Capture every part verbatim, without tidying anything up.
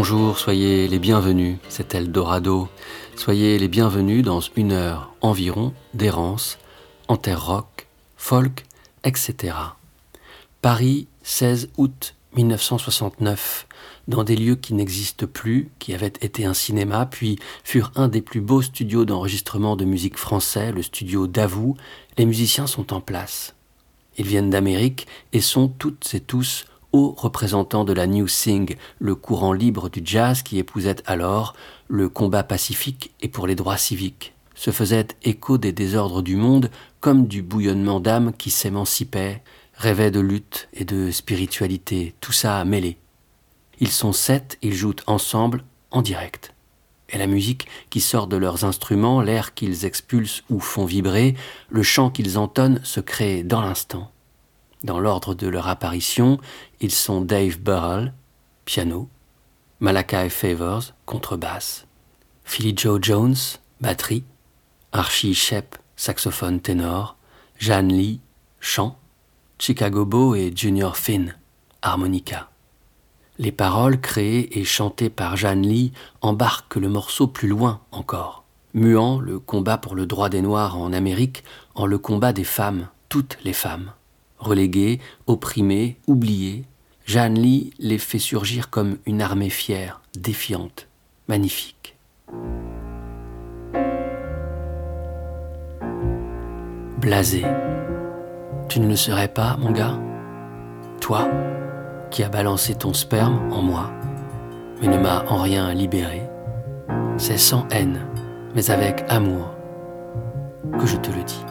Bonjour, soyez les bienvenus, c'est Eldorado. Soyez les bienvenus dans une heure environ d'errance en terre rock, folk, et cetera. Paris, seize août mille neuf cent soixante-neuf, dans des lieux qui n'existent plus, qui avaient été un cinéma, puis furent un des plus beaux studios d'enregistrement de musique français, le studio Davout. Les musiciens sont en place. Ils viennent d'Amérique et sont toutes et tous hauts représentants de la New Thing, le courant libre du jazz qui épousait alors le combat pacifique et pour les droits civiques. Se faisait écho des désordres du monde comme du bouillonnement d'âme qui s'émancipait, rêvait de lutte et de spiritualité, tout ça mêlé. Ils sont sept, ils jouent ensemble en direct. Et la musique qui sort de leurs instruments, l'air qu'ils expulsent ou font vibrer, le chant qu'ils entonnent se crée dans l'instant. Dans l'ordre de leur apparition, ils sont Dave Burrell, piano, Malachi Favors, contrebasse, Philly Joe Jones, batterie, Archie Shepp, saxophone ténor, Jeanne Lee, chant, Chicago Beau et Junior Finn, harmonica. Les paroles créées et chantées par Jeanne Lee embarquent le morceau plus loin encore, muant le combat pour le droit des Noirs en Amérique en le combat des femmes, toutes les femmes. Reléguées, opprimées, oubliées, Jeanne Lee les fait surgir comme une armée fière, défiante, magnifique. Blasé. Tu ne le serais pas, mon gars? Toi, qui as balancé ton sperme en moi, mais ne m'a en rien libéré. C'est sans haine, mais avec amour, que je te le dis.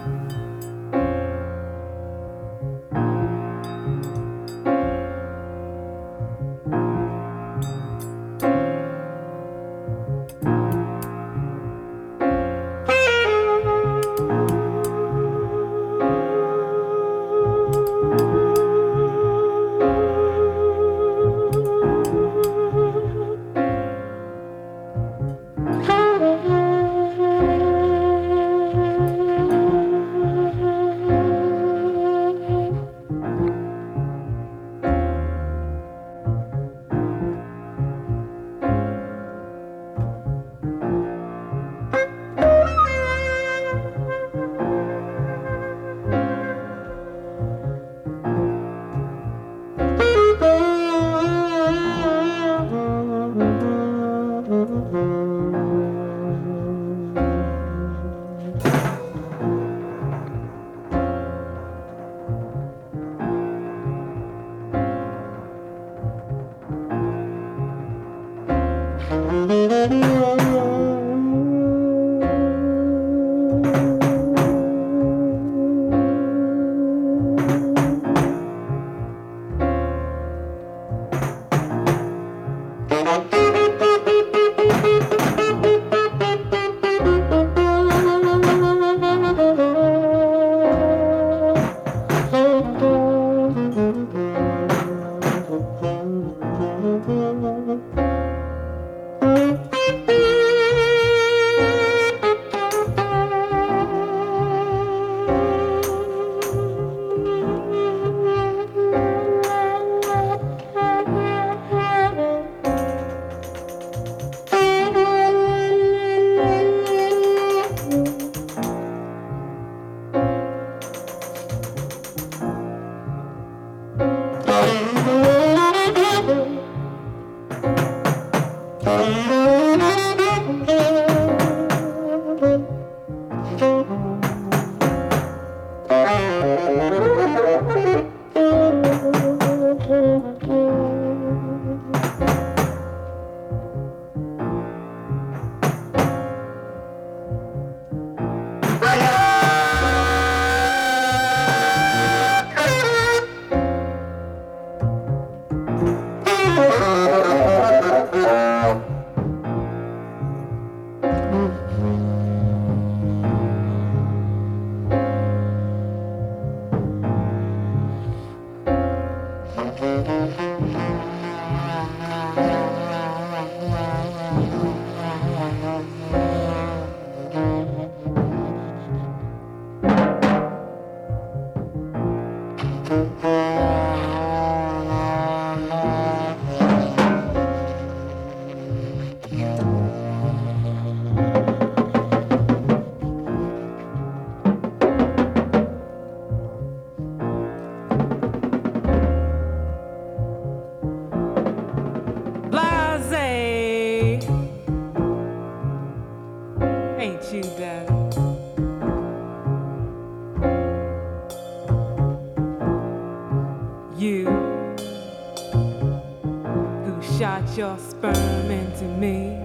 your sperm into me.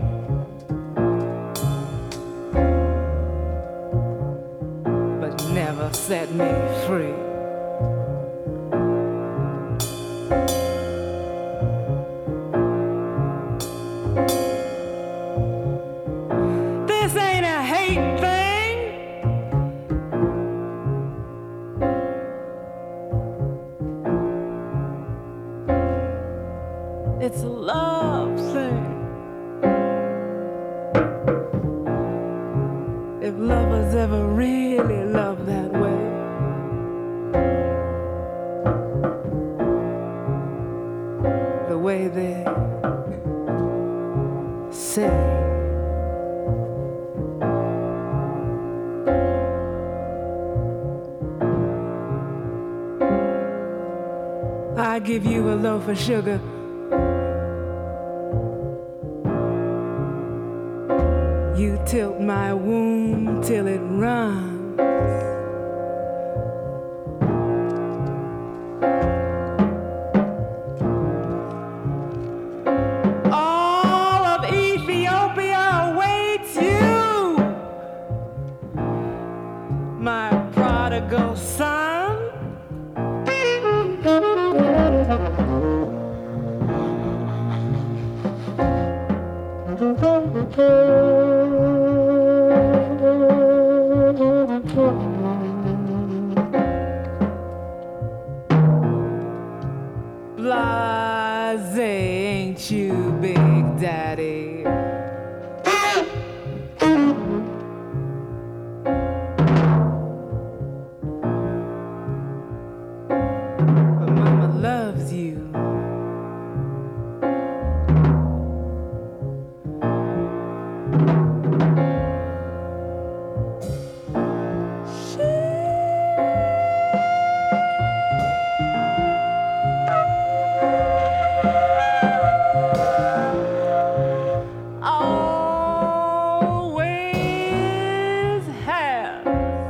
But never set me free. This ain't a hate thing. It's a love thing. If lovers ever really love that way, the way they say. I give you a loaf of sugar. You tilt my womb till it runs. All of Ethiopia awaits you, my prodigal son. Blase, ain't you, Big Daddy? But Mama loves you. Always has.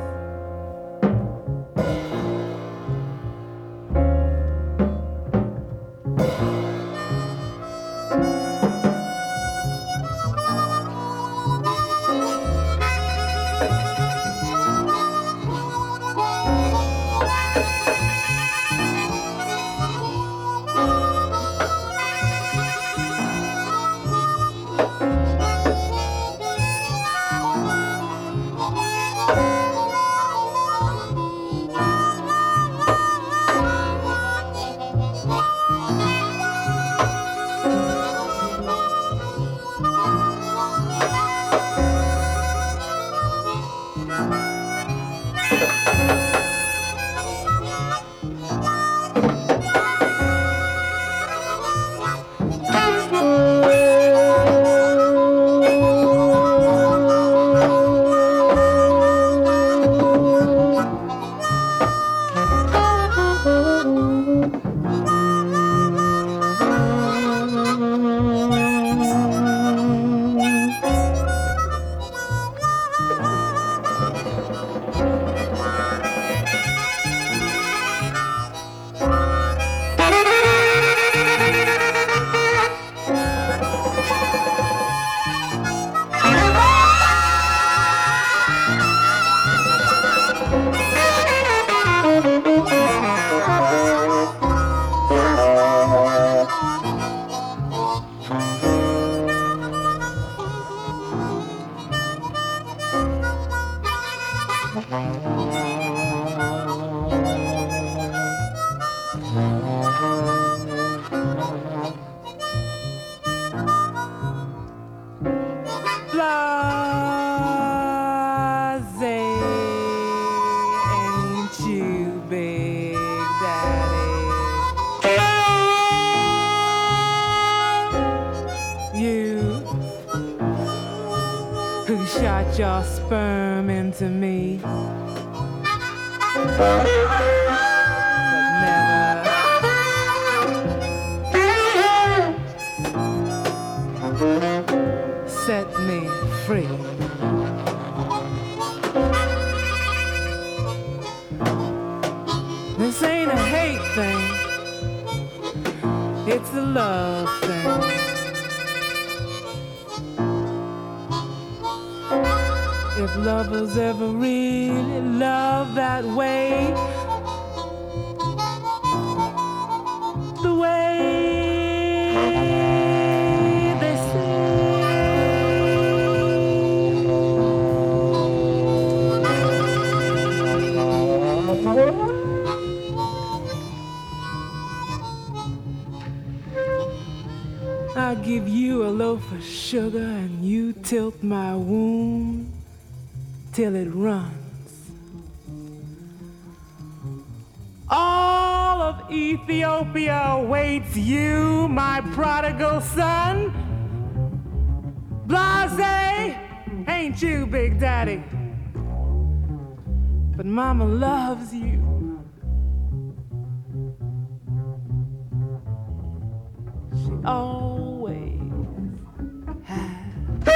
Shot your sperm into me, but never set me free. This ain't a hate thing, it's a love thing. if lovers ever really love that way, the way they say. I give you a loaf of sugar and you tilt my wound till it runs. All of Ethiopia waits you, my prodigal son. Blase, ain't you, Big Daddy? But Mama loves you. She always has.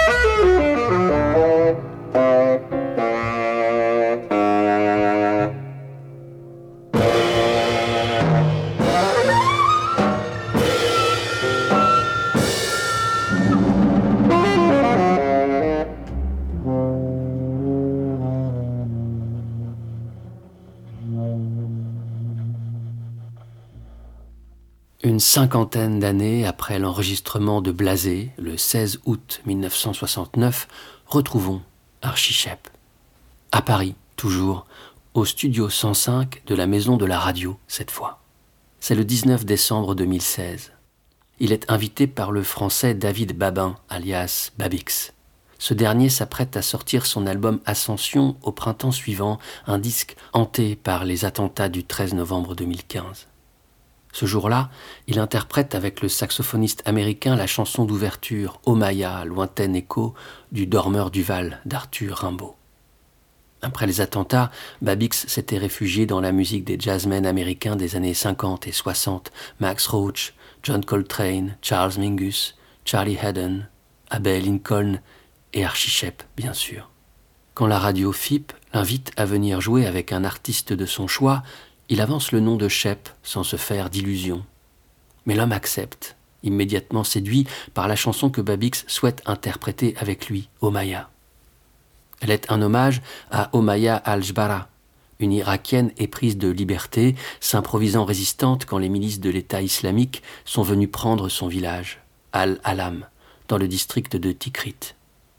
Une cinquantaine d'années après l'enregistrement de Blasé, le seize août mille neuf cent soixante-neuf, retrouvons Archie Shepp. À Paris, toujours, au studio cent cinq de la Maison de la Radio, cette fois. C'est le dix-neuf décembre deux mille seize. Il est invité par le français David Babin, alias Babix. Ce dernier s'apprête à sortir son album Ascension au printemps suivant, un disque hanté par les attentats du treize novembre deux mille quinze. Ce jour-là, il interprète avec le saxophoniste américain la chanson d'ouverture « Omaya, lointain écho » du Dormeur du Val d'Arthur Rimbaud. Après les attentats, Babix s'était réfugié dans la musique des jazzmen américains des années cinquante et soixante, Max Roach, John Coltrane, Charles Mingus, Charlie Haddon, Abbey Lincoln et Archie Shepp, bien sûr. Quand la radio F I P l'invite à venir jouer avec un artiste de son choix, il avance le nom de Shepp sans se faire d'illusions. Mais l'homme accepte, immédiatement séduit par la chanson que Babix souhaite interpréter avec lui, Omaya. Elle est un hommage à Omaya al-Jbara, une Irakienne éprise de liberté, s'improvisant résistante quand les milices de l'État islamique sont venues prendre son village, Al-Alam, dans le district de Tikrit.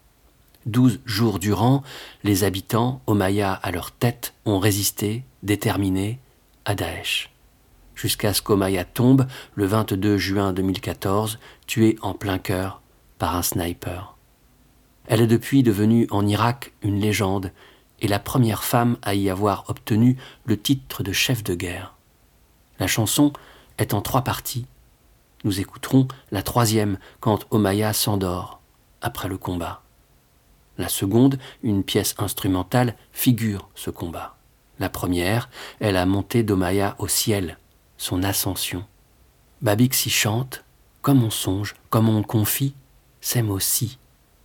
Douze jours durant, les habitants, Omaya à leur tête, ont résisté, déterminés, à Daesh, jusqu'à ce qu'Omaya tombe le vingt-deux juin deux mille quatorze, tuée en plein cœur par un sniper. Elle est depuis devenue en Irak une légende et la première femme à y avoir obtenu le titre de chef de guerre. La chanson est en trois parties. Nous écouterons la troisième quand Omaya s'endort après le combat. La seconde, une pièce instrumentale, figure ce combat. La première est la montée d'Omaya au ciel, son ascension. Babix y chante, comme on songe, comme on confie, ces mots-ci.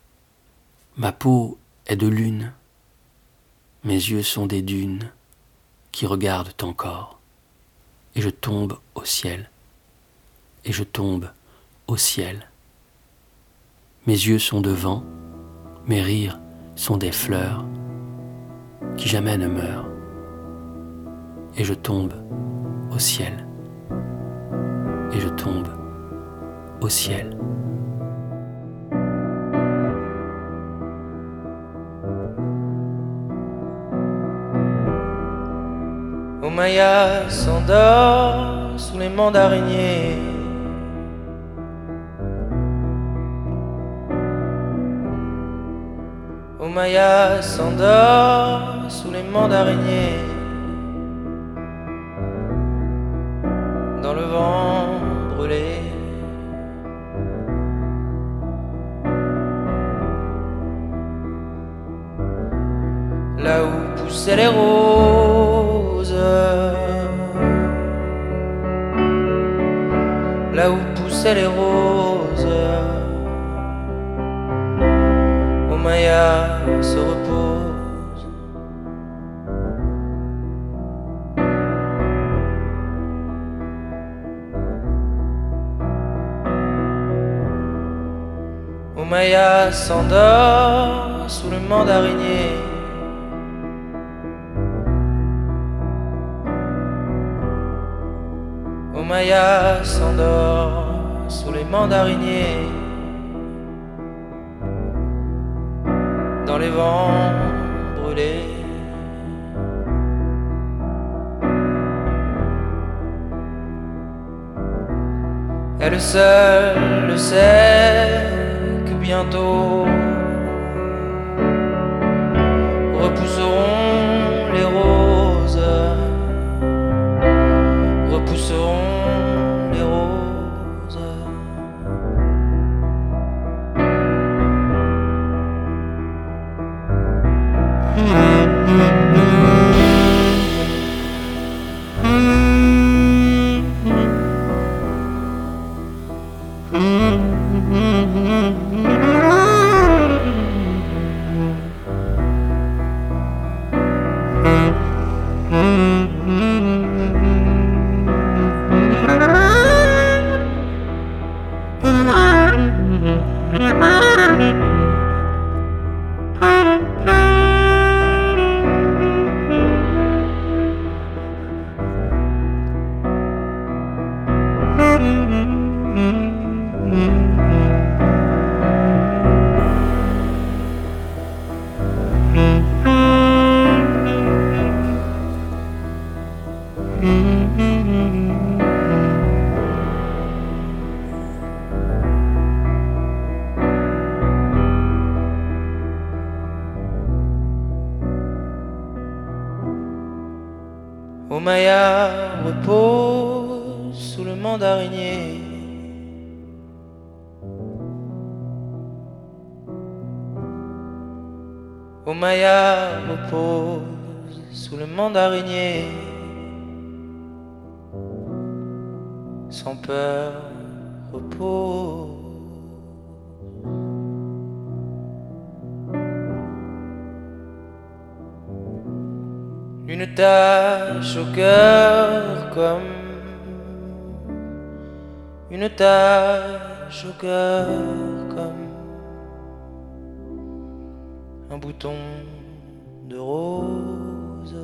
Ma peau est de lune, mes yeux sont des dunes qui regardent encore. Et je tombe au ciel, et je tombe au ciel. Mes yeux sont de vent, mes rires sont des fleurs qui jamais ne meurent. Et je tombe au ciel, et je tombe au ciel. Omaya s'endort sous les mantes d'araignées. Omaya s'endort sous les mantes d'araignées. Dans le vent brûlé. Là où poussaient les roses, là où poussaient les roses, Omaya se repose. Maya s'endort sous le mandarinier. Maya s'endort sous les mandariniers. Dans les vents brûlés. Elle seule le sait que bientôt repousseront les roses, repousseront les roses. Maya repose sous le mandarinier. Maya repose sous le mandarinier. Sans peur repose. Une tache au cœur comme une tache au cœur comme un bouton de rose,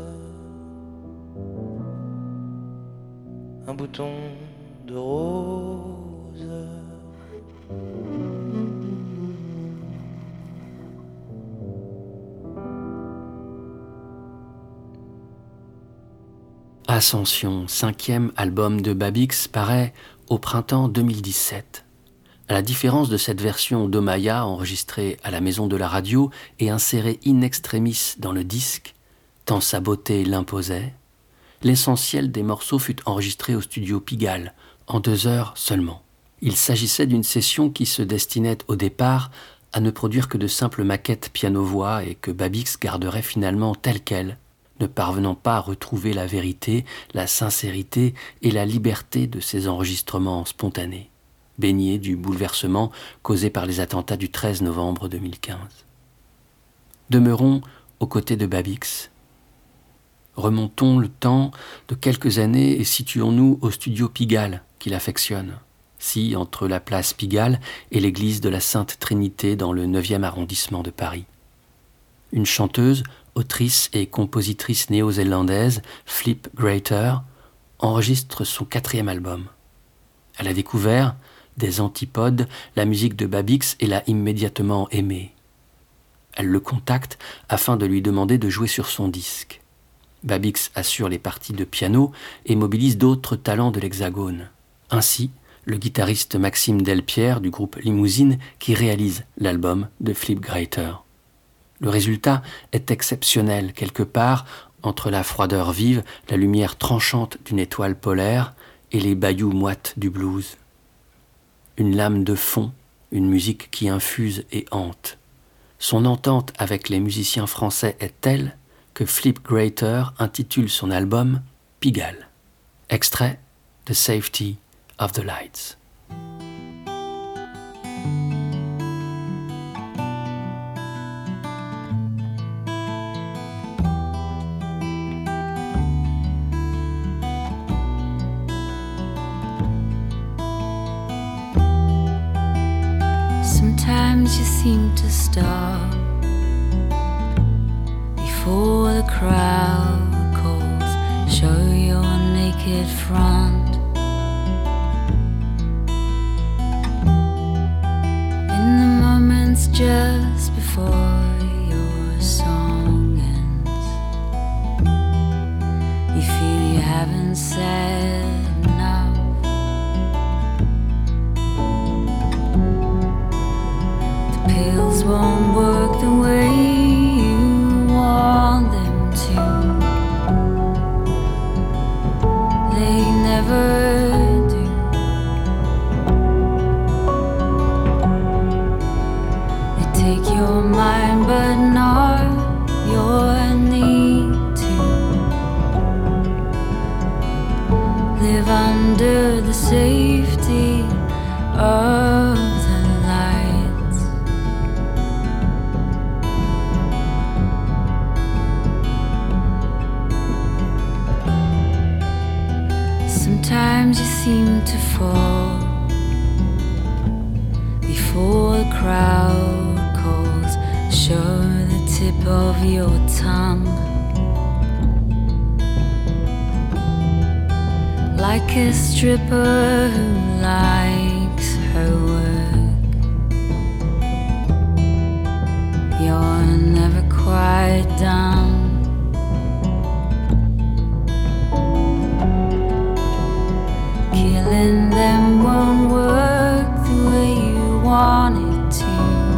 un bouton de rose. Ascension, cinquième album de Babix, paraît au printemps deux mille dix-sept. À la différence de cette version d'Omaya enregistrée à la Maison de la Radio et insérée in extremis dans le disque, tant sa beauté l'imposait, l'essentiel des morceaux fut enregistré au studio Pigalle, en deux heures seulement. Il s'agissait d'une session qui se destinait au départ à ne produire que de simples maquettes piano-voix et que Babix garderait finalement telle quelle, ne parvenant pas à retrouver la vérité, la sincérité et la liberté de ses enregistrements spontanés, baignés du bouleversement causé par les attentats du treize novembre deux mille quinze. Demeurons aux côtés de Babix. Remontons le temps de quelques années et situons-nous au studio Pigalle, qu'il affectionne, si entre la place Pigalle et l'église de la Sainte Trinité dans le neuvième arrondissement de Paris. Une chanteuse, autrice et compositrice néo-zélandaise, Flip Greater, enregistre son quatrième album. Elle a découvert, des antipodes, la musique de Babix et l'a immédiatement aimé. Elle le contacte afin de lui demander de jouer sur son disque. Babix assure les parties de piano et mobilise d'autres talents de l'Hexagone. Ainsi, le guitariste Maxime Delpierre du groupe Limousine qui réalise l'album de Flip Greater. Le résultat est exceptionnel quelque part entre la froideur vive, la lumière tranchante d'une étoile polaire et les bayous moites du blues. Une lame de fond, une musique qui infuse et hante. Son entente avec les musiciens français est telle que Flip Greater intitule son album Pigalle. Extrait de Safety of the Lights. Sometimes Sometimes you seem to stop before the crowd calls, show your naked front. In the moments just before your song ends, you feel you haven't said enough. The pills won't work the way you want them to. They never do. They take your mind but not your need to. Live under the safety of the lights. Sometimes you seem to fall before the crowd calls, show the tip of your tongue. Like a stripper who likes her work, you're never quite done. Killing them won't work the way you want it to.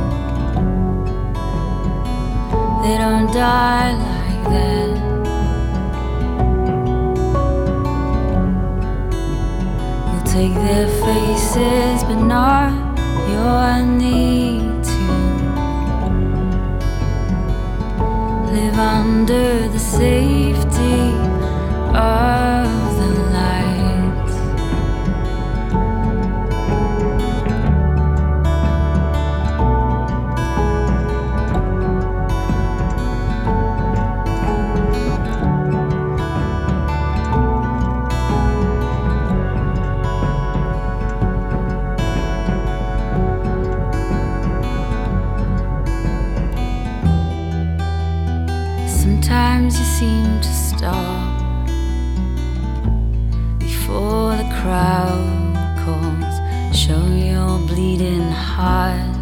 They don't die like that. Take their faces, but not your need to. Live under the safety of the lights. Sometimes you seem to stop before the crowd calls, show your bleeding heart.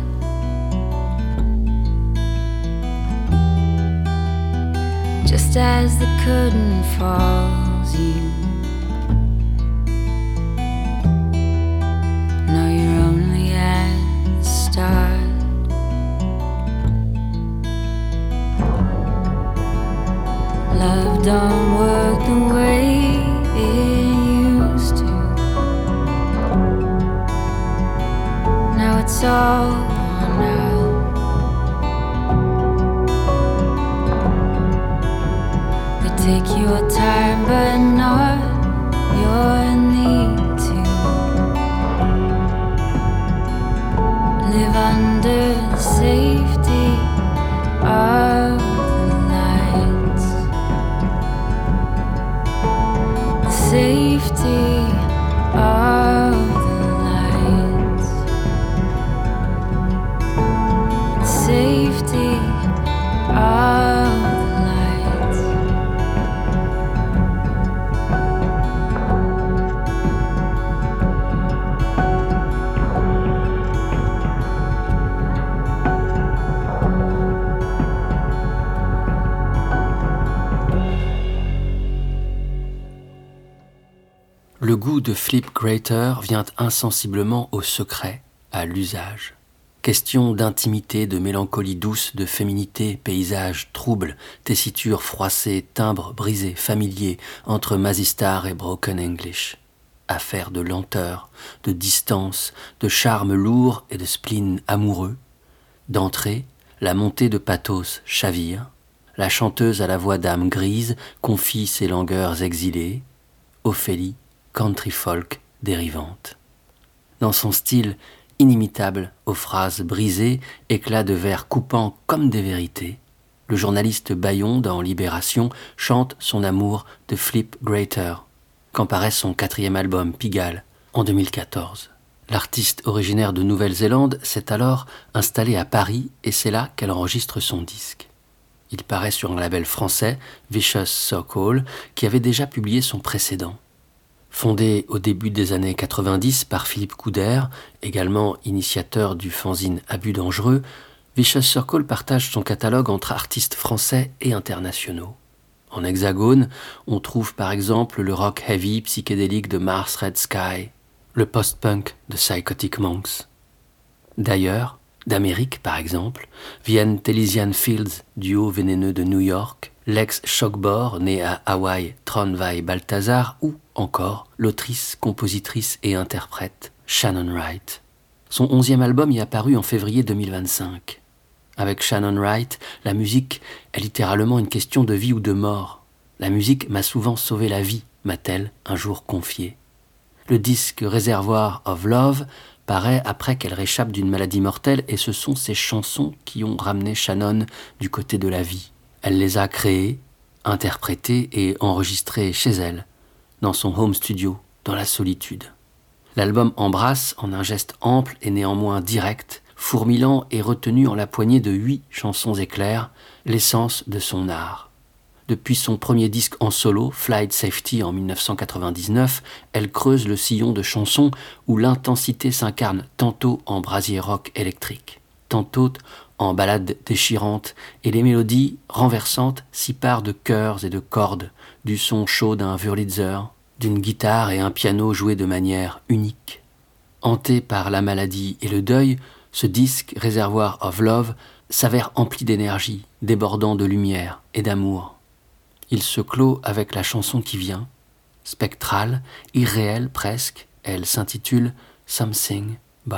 Just as the curtain falls, you know you're only at the start. Love don't work the way it used to. Now it's all gone out. They take your time but not your need to. Live under the safety of safety of the lights. Safety of the lights. Le goût de Flip Grayter vient insensiblement au secret, à l'usage. Question d'intimité, de mélancolie douce, de féminité, paysage trouble, tessiture froissée, timbre brisé, familier, entre Mazistar et Broken English. Affaire de lenteur, de distance, de charme lourd et de spleen amoureux. D'entrée, la montée de pathos chavire. La chanteuse à la voix d'âme grise confie ses langueurs exilées. Ophélie, country folk dérivante. Dans son style inimitable, aux phrases brisées, éclats de vers coupants comme des vérités, le journaliste Bayon dans Libération chante son amour de Flip Grayter, quand paraît son quatrième album Pigalle en deux mille quatorze. L'artiste originaire de Nouvelle-Zélande s'est alors installée à Paris et c'est là qu'elle enregistre son disque. Il paraît sur un label français, Vicious Circle, qui avait déjà publié son précédent. Fondé au début des années quatre-vingt-dix par Philippe Couder, également initiateur du fanzine Abus Dangereux, Vicious Circle partage son catalogue entre artistes français et internationaux. En hexagone, on trouve par exemple le rock heavy psychédélique de Mars Red Sky, le post-punk de Psychotic Monks. D'ailleurs, d'Amérique par exemple, viennent Elysian Fields, duo vénéneux de New York, l'ex-Shockbore, né à Hawaï, Tronvay Balthazar, ou encore l'autrice, compositrice et interprète Shannon Wright. Son onzième album y est apparu en février deux mille vingt-cinq. Avec Shannon Wright, la musique est littéralement une question de vie ou de mort. La musique m'a souvent sauvé la vie, m'a-t-elle un jour confié. Le disque Reservoir of Love paraît après qu'elle réchappe d'une maladie mortelle et ce sont ses chansons qui ont ramené Shannon du côté de la vie. Elle les a créées, interprétées et enregistrées chez elle, dans son home studio, dans la solitude. L'album embrasse, en un geste ample et néanmoins direct, fourmillant et retenu en la poignée de huit chansons éclairs, l'essence de son art. Depuis son premier disque en solo, Flight Safety en dix-neuf cent quatre-vingt-dix-neuf, elle creuse le sillon de chansons où l'intensité s'incarne tantôt en brasier rock électrique, tantôt en ballade déchirante, et les mélodies renversantes s'y parent de chœurs et de cordes, du son chaud d'un Wurlitzer, d'une guitare et un piano joués de manière unique. Hanté par la maladie et le deuil, ce disque, Reservoir of Love, s'avère empli d'énergie, débordant de lumière et d'amour. Il se clôt avec la chanson qui vient, spectrale, irréelle presque, elle s'intitule « Something Borrowed ».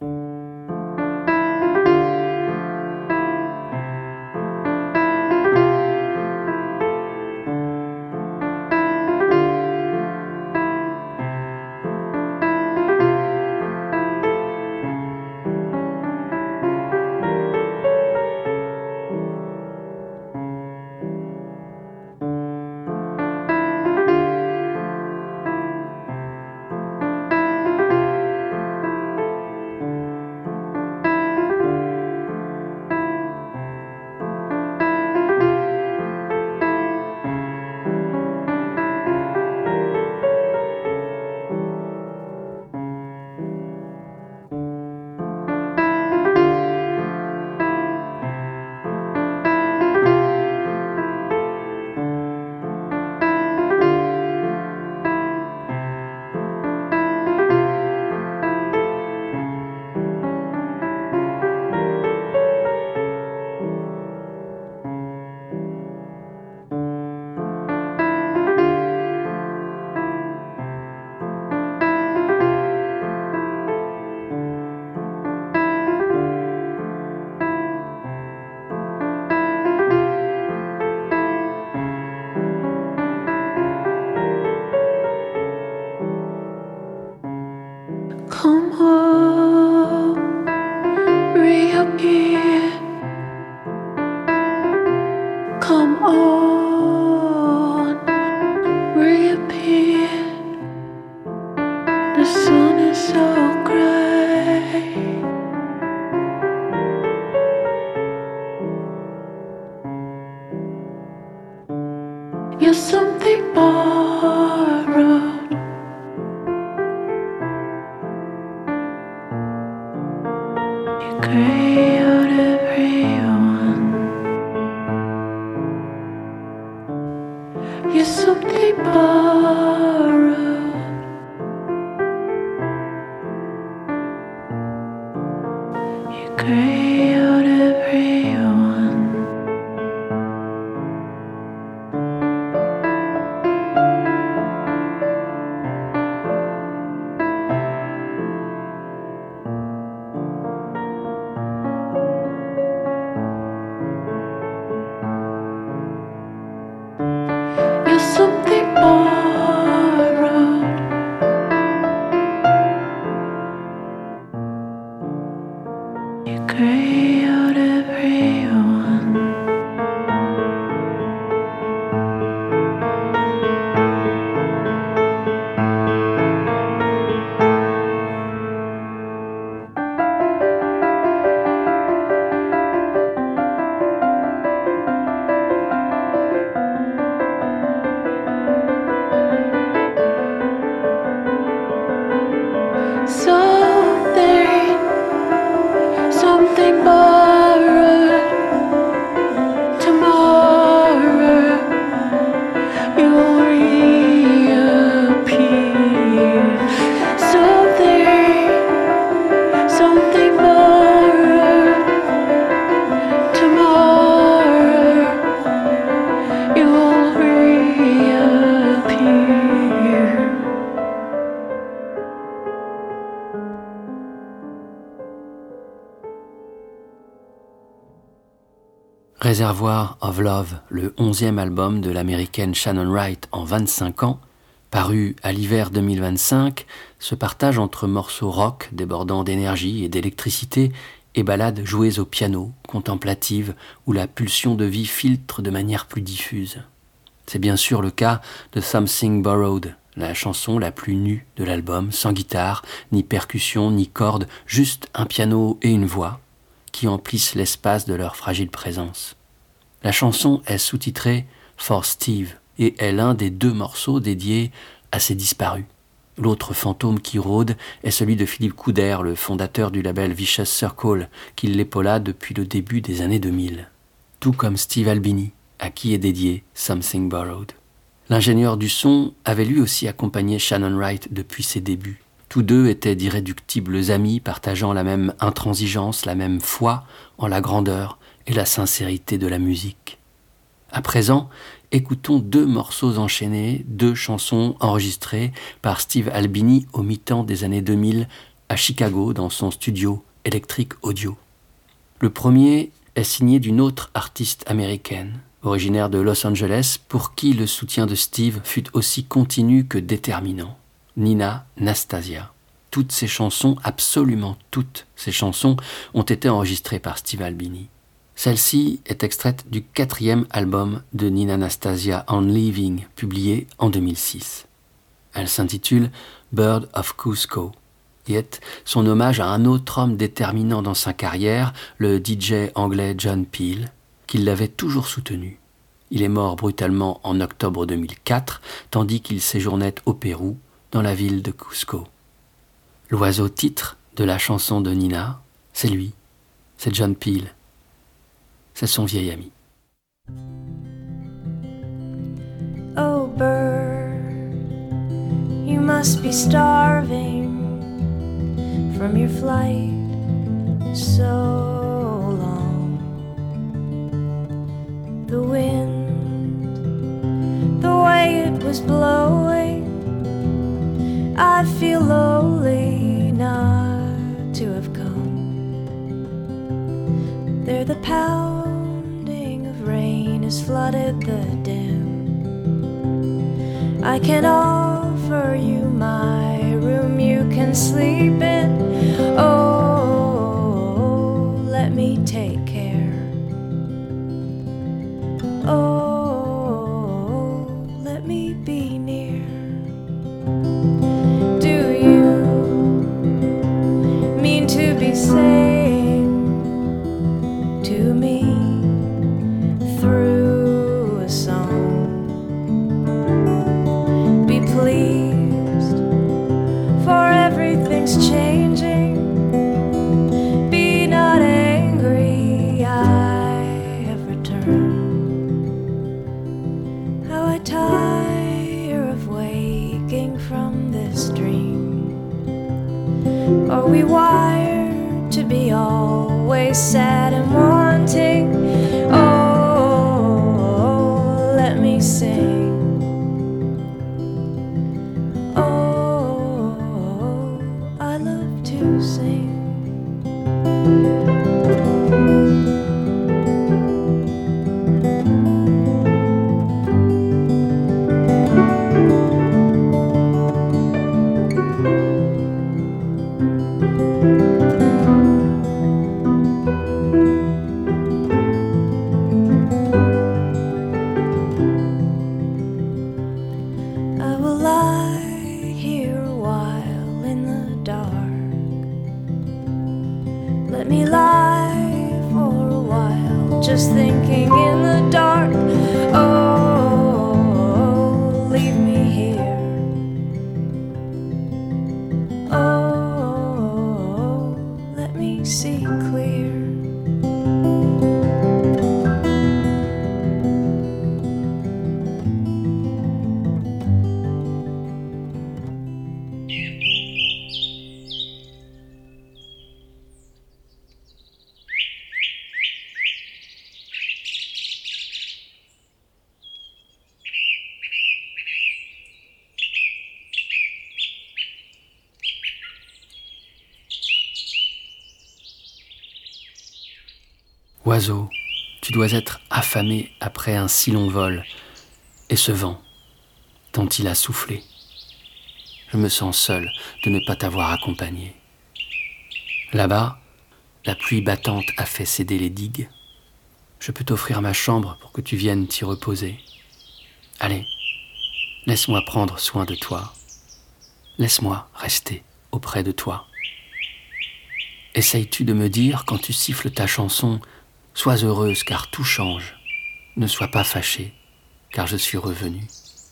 Come home, reappear. Come on, reappear. The sun is so gray. You're something borrowed. Reservoir of Love, le onzième album de l'américaine Shannon Wright en vingt-cinq ans, paru à l'hiver deux mille vingt-cinq, se partage entre morceaux rock débordant d'énergie et d'électricité et ballades jouées au piano, contemplatives, où la pulsion de vie filtre de manière plus diffuse. C'est bien sûr le cas de Something Borrowed, la chanson la plus nue de l'album, sans guitare, ni percussion, ni cordes, juste un piano et une voix, qui emplissent l'espace de leur fragile présence. La chanson est sous-titrée « For Steve » et est l'un des deux morceaux dédiés à ses disparus. L'autre fantôme qui rôde est celui de Philippe Couder, le fondateur du label Vicious Circle, qui l'épaula depuis le début des années deux mille. Tout comme Steve Albini, à qui est dédié Something Borrowed. L'ingénieur du son avait lui aussi accompagné Shannon Wright depuis ses débuts. Tous deux étaient d'irréductibles amis, partageant la même intransigeance, la même foi en la grandeur et la sincérité de la musique. À présent, écoutons deux morceaux enchaînés, deux chansons enregistrées par Steve Albini au mi-temps des années deux mille à Chicago dans son studio Electric Audio. Le premier est signé d'une autre artiste américaine, originaire de Los Angeles, pour qui le soutien de Steve fut aussi continu que déterminant. Nina Nastasia. Toutes ces chansons, absolument toutes ces chansons, ont été enregistrées par Steve Albini. Celle-ci est extraite du quatrième album de Nina Nastasia, On Leaving, publié en deux mille six. Elle s'intitule Bird of Cusco et est son hommage à un autre homme déterminant dans sa carrière, le D J anglais John Peel, qui l'avait toujours soutenu. Il est mort brutalement en octobre deux mille quatre, tandis qu'il séjournait au Pérou, dans la ville de Cusco. L'oiseau titre de la chanson de Nina, c'est lui, c'est John Peel. C'est son vieil ami. Oh bird, you must be starving from your flight so long. The wind, the way it was blowing, I feel lonely not to have come. There the pounding of rain has flooded the dam. I can offer you my room you can sleep in. Oh, let me take care. Oh, let me be near. Do you mean to be saying to me through a song, be pleased, for everything's changing, be not angry, I have returned. How I tire of waking from this dream. Are we wired to be always sad and wanting? Oh, let me sing. Oh, I love to sing. I will lie here a while in the dark. Let me lie for a while, just thinking in the dark. Oh, leave me here. Oh, let me see clear. Oiseau, tu dois être affamé après un si long vol, et ce vent, tant il a soufflé. Je me sens seul de ne pas t'avoir accompagné. Là-bas, la pluie battante a fait céder les digues. Je peux t'offrir ma chambre pour que tu viennes t'y reposer. Allez, laisse-moi prendre soin de toi. Laisse-moi rester auprès de toi. Essayes-tu de me dire, quand tu siffles ta chanson, « Sois heureuse car tout change, ne sois pas fâchée car je suis revenu ».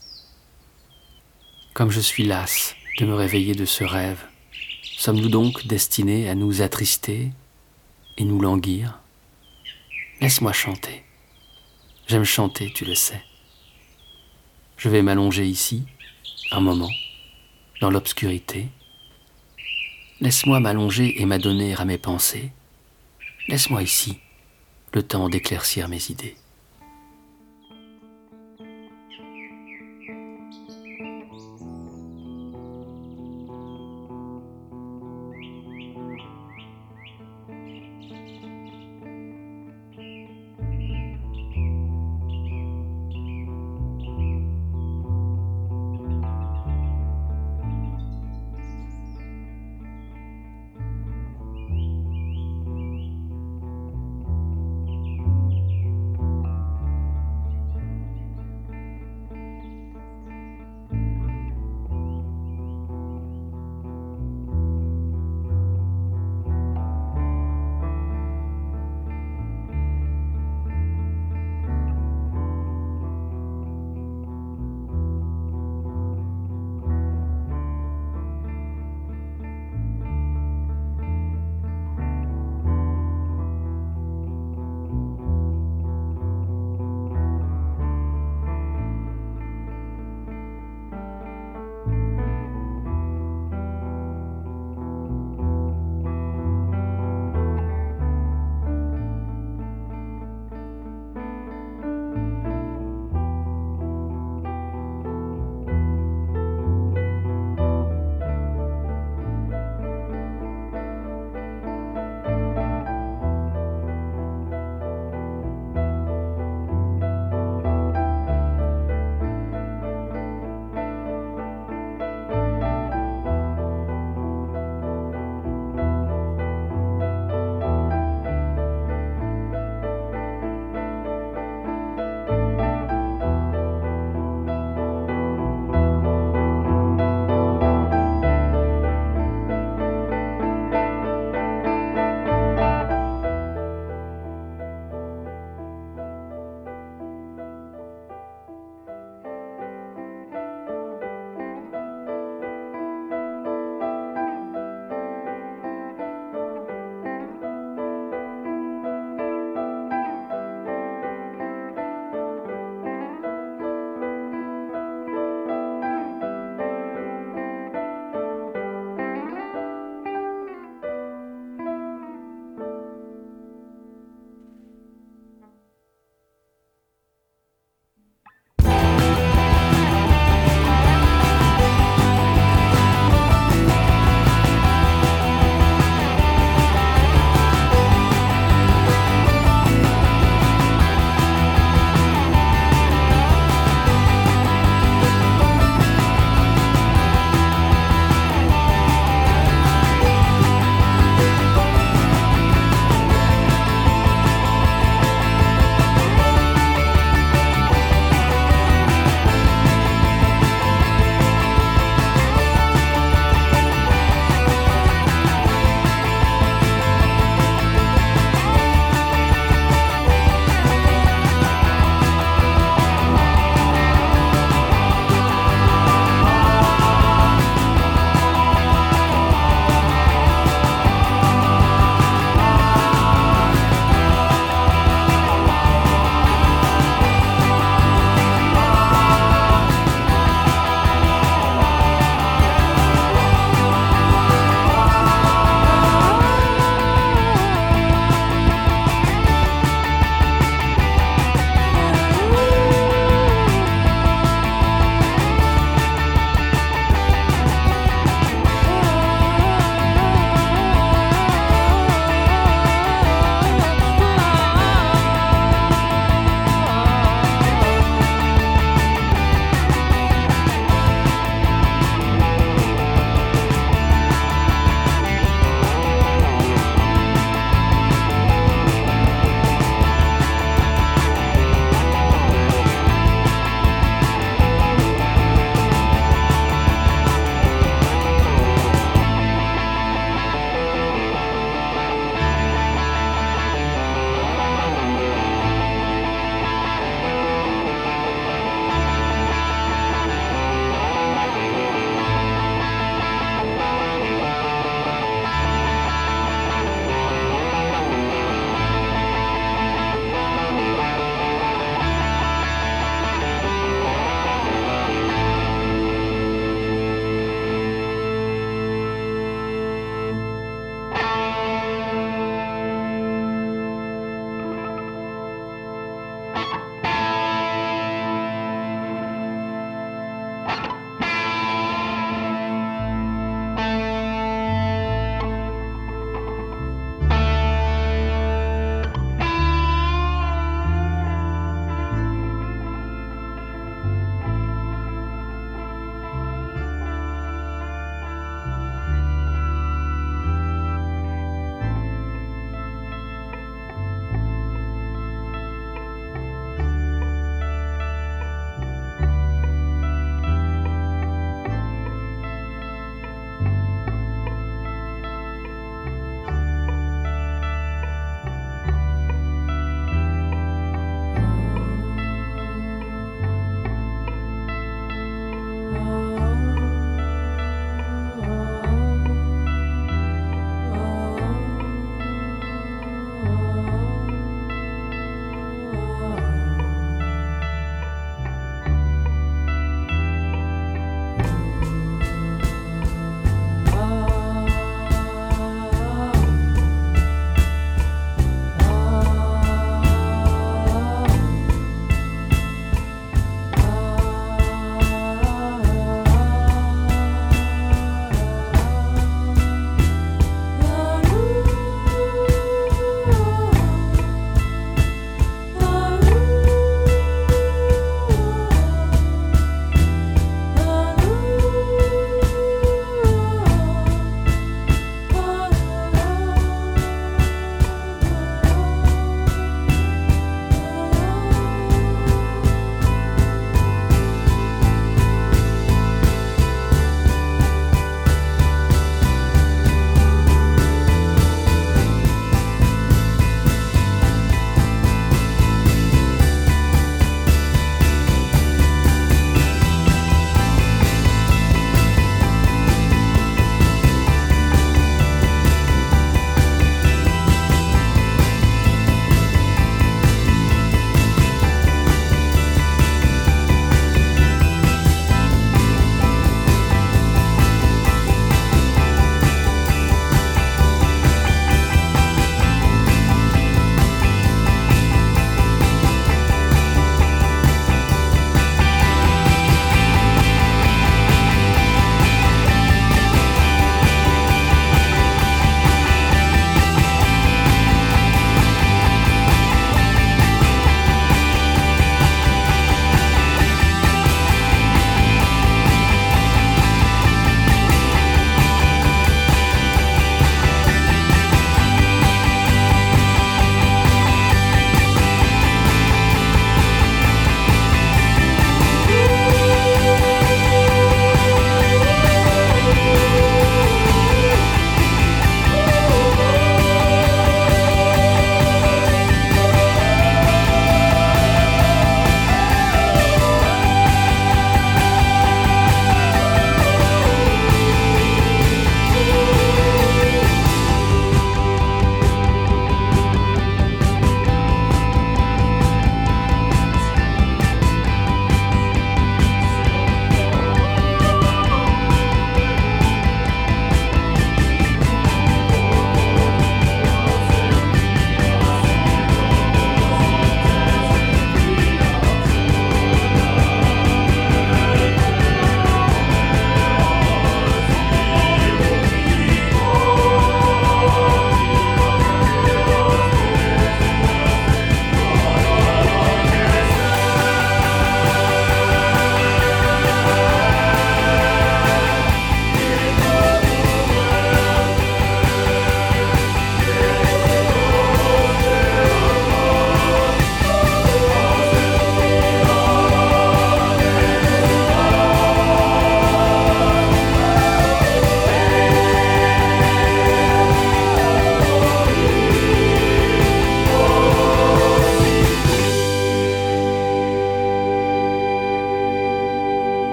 Comme je suis lasse de me réveiller de ce rêve, sommes-nous donc destinés à nous attrister et nous languir? Laisse-moi chanter. J'aime chanter, tu le sais. Je vais m'allonger ici, un moment, dans l'obscurité. Laisse-moi m'allonger et m'adonner à mes pensées. Laisse-moi ici, le temps d'éclaircir mes idées.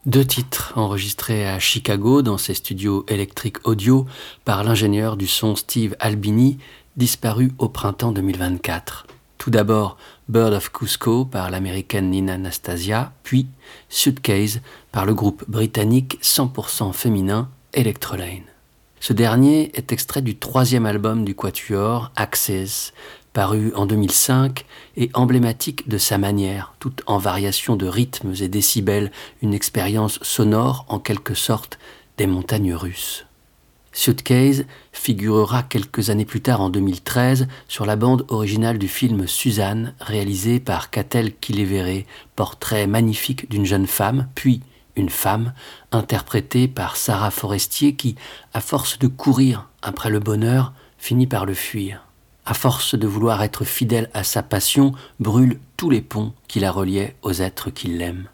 Deux titres enregistrés à Chicago dans ses studios Electric Audio par l'ingénieur du son Steve Albini, disparu au printemps deux mille vingt-quatre. Tout d'abord Bird of Cusco par l'américaine Nina Anastasia, puis Suitcase par le groupe britannique cent pour cent féminin Electrolane. Ce dernier est extrait du troisième album du quatuor, Access, paru en deux mille cinq et emblématique de sa manière, tout en variation de rythmes et décibels, une expérience sonore en quelque sorte des montagnes russes. Suitcase figurera quelques années plus tard en deux mille treize sur la bande originale du film Suzanne, réalisé par Catel Kilevere, portrait magnifique d'une jeune femme, puis une femme, interprétée par Sarah Forestier qui, à force de courir après le bonheur, finit par le fuir. À force de vouloir être fidèle à sa passion, brûle tous les ponts qui la reliaient aux êtres qui l'aiment.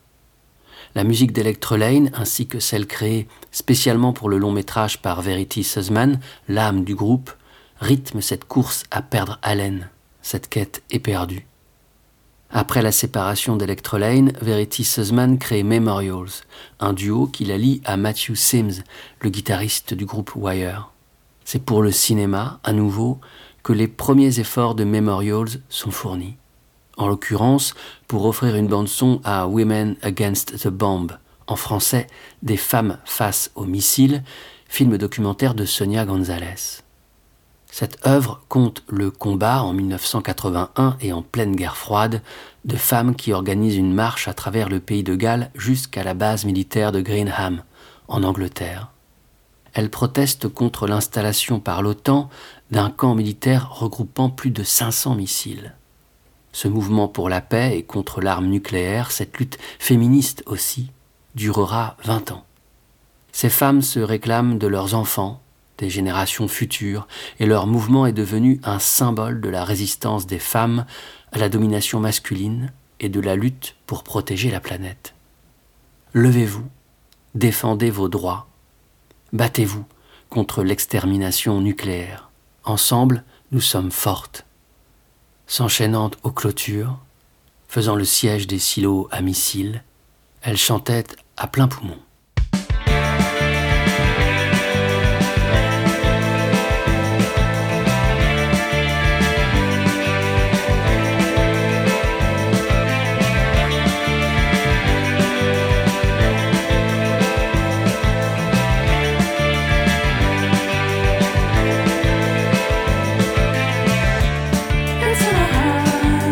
La musique d'Electrolane, ainsi que celle créée spécialement pour le long métrage par Verity Sussman, l'âme du groupe, rythme cette course à perdre haleine, cette quête éperdue. Après la séparation d'Electrolane, Verity Sussman crée Memorials, un duo qui la lie à Matthew Sims, le guitariste du groupe Wire. C'est pour le cinéma, à nouveau, que les premiers efforts de Memorials sont fournis. En l'occurrence, pour offrir une bande-son à Women Against the Bomb, en français « Des femmes face aux missiles », film documentaire de Sonia Gonzalez. Cette œuvre compte le combat en mille neuf cent quatre-vingt-un et en pleine guerre froide de femmes qui organisent une marche à travers le pays de Galles jusqu'à la base militaire de Greenham, en Angleterre. Elles protestent contre l'installation par l'OTAN d'un camp militaire regroupant plus de cinq cents missiles. Ce mouvement pour la paix et contre l'arme nucléaire, cette lutte féministe aussi, durera vingt ans. Ces femmes se réclament de leurs enfants, des générations futures, et leur mouvement est devenu un symbole de la résistance des femmes à la domination masculine et de la lutte pour protéger la planète. Levez-vous, défendez vos droits, battez-vous contre l'extermination nucléaire. Ensemble, nous sommes fortes. S'enchaînant aux clôtures, faisant le siège des silos à missiles, elle chantait à plein poumon.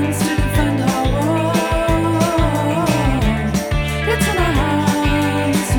It's in our hands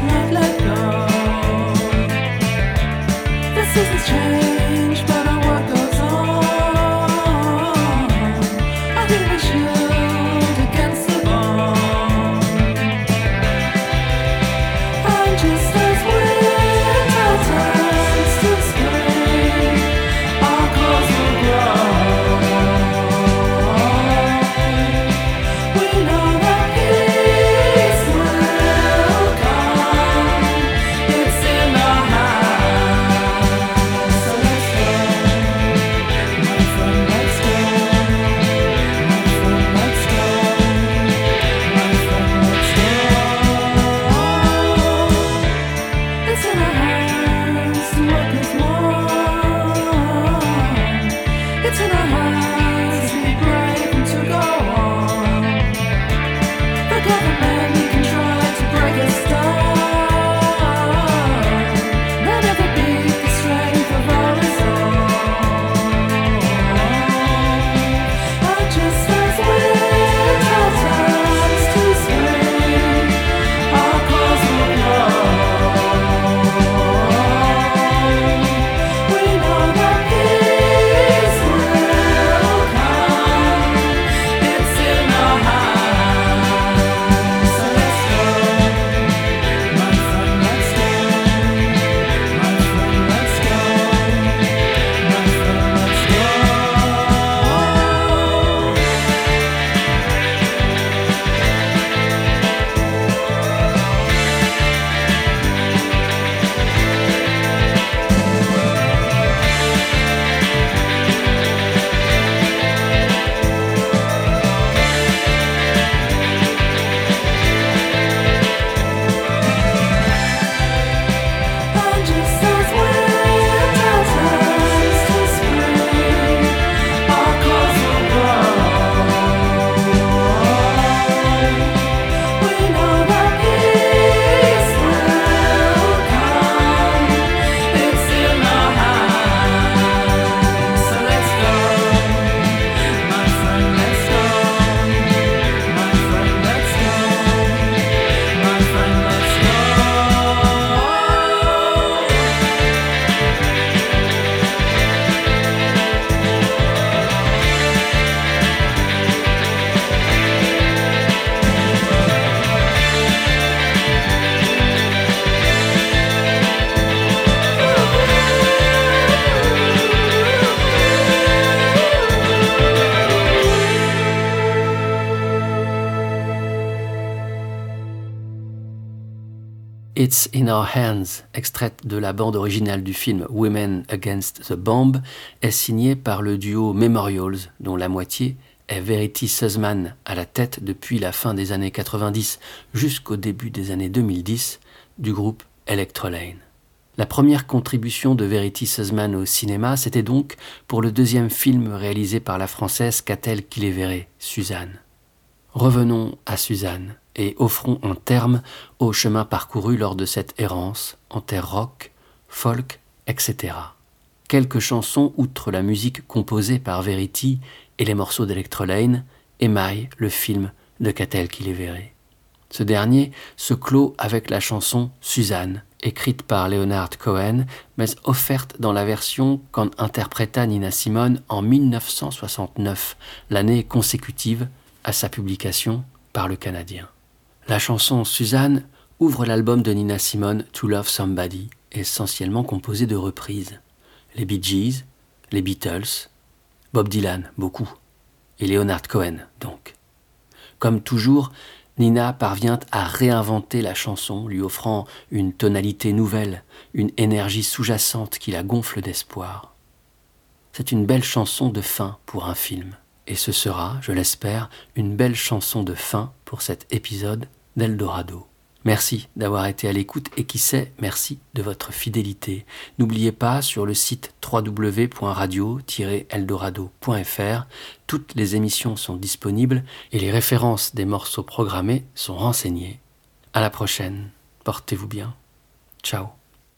It's in Our Hands, extraite de la bande originale du film Women Against the Bomb, est signée par le duo Memorials, dont la moitié est Verity Sussman à la tête depuis la fin des années quatre-vingt-dix jusqu'au début des années deux mille dix du groupe Electrolane. La première contribution de Verity Sussman au cinéma, c'était donc pour le deuxième film réalisé par la Française Catel qui les verrait, Suzanne. Revenons à Suzanne et offrons un terme au chemin parcouru lors de cette errance en terre rock, folk, et cetera. Quelques chansons, outre la musique composée par Verity et les morceaux d'Electrolane, émaillent le film de Catel qui les verrait. Ce dernier se clôt avec la chanson Suzanne, écrite par Leonard Cohen, mais offerte dans la version qu'en interpréta Nina Simone en dix-neuf cent soixante-neuf, l'année consécutive à sa publication par le Canadien. La chanson Suzanne ouvre l'album de Nina Simone To Love Somebody, essentiellement composé de reprises. Les Bee Gees, les Beatles, Bob Dylan, beaucoup, et Leonard Cohen, donc. Comme toujours, Nina parvient à réinventer la chanson, lui offrant une tonalité nouvelle, une énergie sous-jacente qui la gonfle d'espoir. C'est une belle chanson de fin pour un film. Et ce sera, je l'espère, une belle chanson de fin pour cet épisode d'Eldorado. Merci d'avoir été à l'écoute et qui sait, merci de votre fidélité. N'oubliez pas, sur le site w w w point radio tiret eldorado point f r, toutes les émissions sont disponibles et les références des morceaux programmés sont renseignées. À la prochaine, portez-vous bien. Ciao.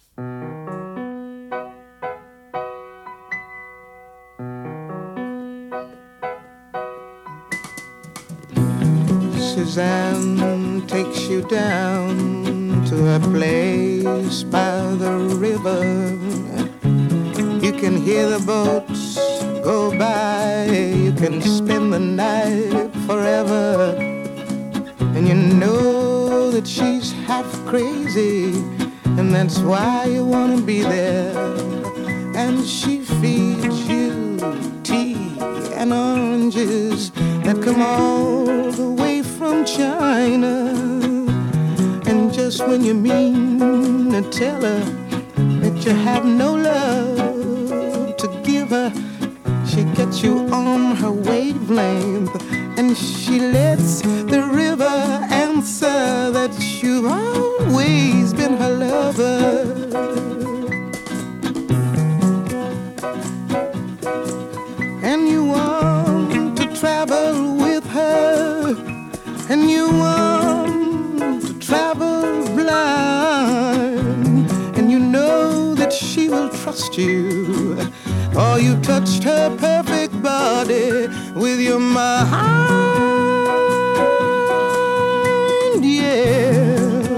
Suzanne takes you down to a place by the river. You can hear the boats go by. You can spend the night forever. And you know that she's half crazy, and that's why you want to be there. And she feeds you tea and oranges that come all the way from China. And just when you mean to tell her that you have no love to give her, she gets you on her wavelength, and she lets the river answer that you've always been her lover. And you want to travel with her, and you want to travel blind, and you know that she will trust you. Oh, you touched her perfect body with your mind, yeah.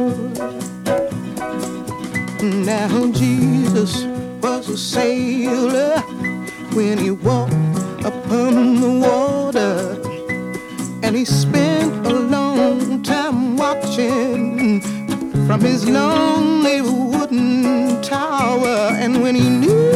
Now Jesus was a sailor when he walked upon the water, and he spent a long time watching from his lonely wooden tower. And when he knew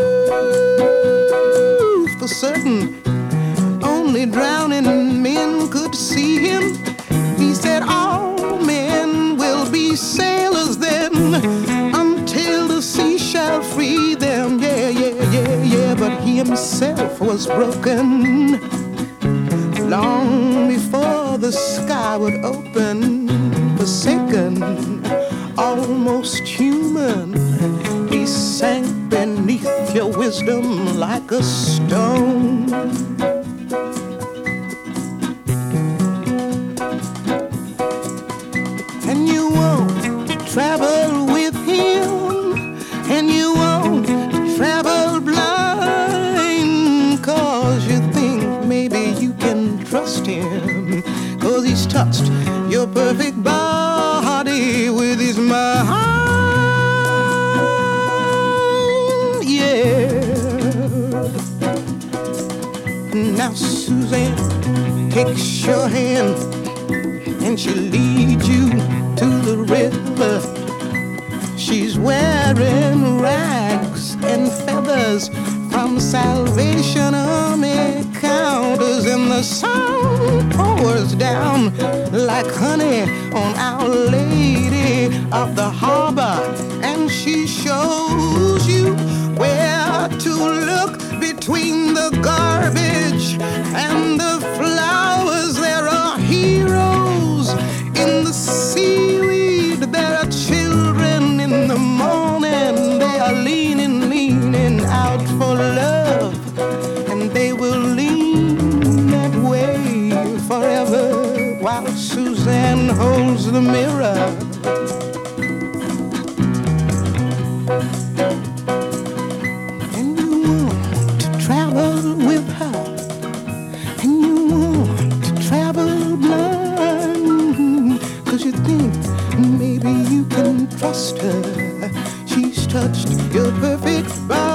for certain only drowning men could see him, he said all men will be sailors then, until the sea shall free them. Yeah, yeah, yeah, yeah. But he himself was broken long before the sky would open. Forsaken, almost human, he sank beneath your wisdom like a stone. And you won't travel with him, and you won't travel blind, 'cause you think maybe you can trust him, 'cause he's touched your perfect body with his mind, yeah. Now Suzanne takes your hand, and she leads you to the river. She's wearing rags and feathers from Salvation Army counters, and the sun pours down like honey on Our Lady of the harbor, and she shows you where to look between the garbage and the flowers. There are heroes in the seaweed. There are children in the morning. They are leaning, leaning out for love, and they will lean that way forever while Suzanne holds the mirror. And you want to travel with her, and you want to travel blind, 'cause you think maybe you can trust her. She's touched your perfect body.